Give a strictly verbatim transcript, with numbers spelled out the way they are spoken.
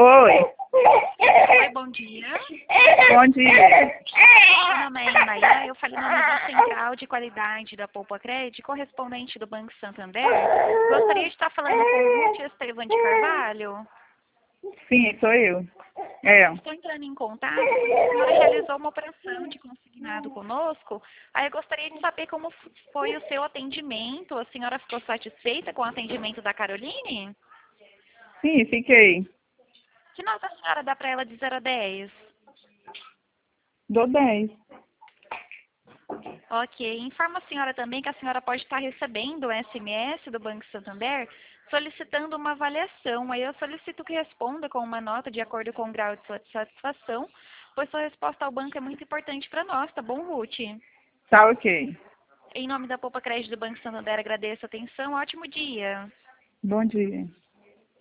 Oi. Oi, bom dia. Bom dia. Meu nome é Inaia, eu falei no nome da Central de Qualidade da Poupa Crédito, correspondente do Banco Santander. Gostaria de estar falando com o Ruth Estevam de Carvalho. Sim, sou eu. É. Estou entrando em contato porque a senhora realizou uma operação de consignado conosco. Aí eu gostaria de saber como foi o seu atendimento. A senhora ficou satisfeita com o atendimento da Caroline? Sim, fiquei. Que nota a senhora dá para ela de zero a dez? Dou dez. Ok. Informa a senhora também que a senhora pode estar recebendo um S M S do Banco Santander solicitando uma avaliação. Aí eu solicito que responda com uma nota de acordo com o grau de sua satisfação, pois sua resposta ao banco é muito importante para nós, tá bom, Ruth? Tá ok. Em nome da Poupa Crédito do Banco Santander, agradeço a atenção. Ótimo dia. Bom dia.